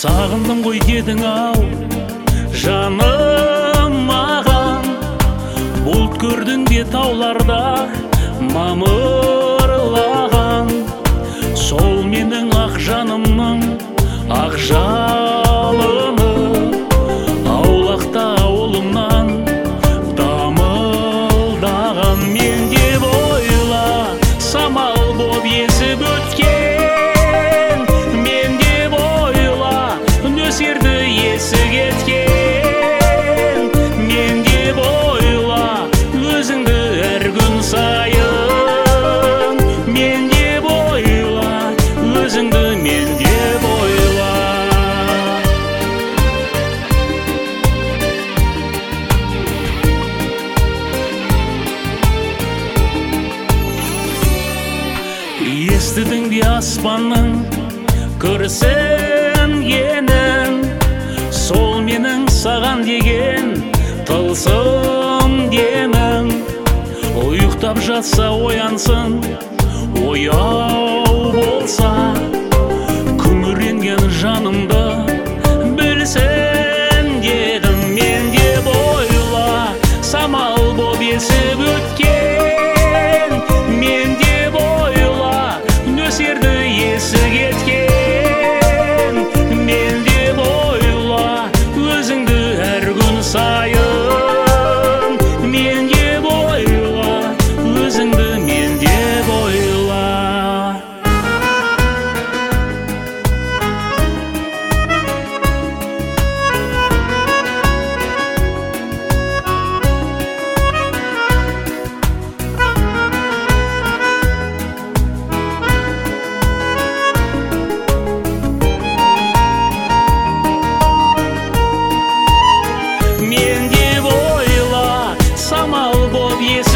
Сағындым ғой дедің ау жаным маған, бұлт көрдің бе тауларда мамырлаған. Сол менің ақ жанымның ақ жалыны, аулақта ауылымнан дамылдаған. Мен деп ойла, самал боп есіп өткен, мен деп ойла, нөсерді есі кеткен. Мен деп ойла, өзіңді әр күн сайын, мен деп ойла, өзіңді мен деп ойла. Естідің бе аспанның күрсінгенін, сол менің саған деген тылсым демім. Ұйықтап жатса оянсын, ояу болса, күңіренген жанымды білсін дедім. Мен деп ойла, самал боп есіп өткен, мен деп ойла, нөсерді есі кеткен. Мен деп ойла, өзіңді әр күн сайын, мен деп ойла, өзіңді мен деп ойла. Мен деп ойла, самал боп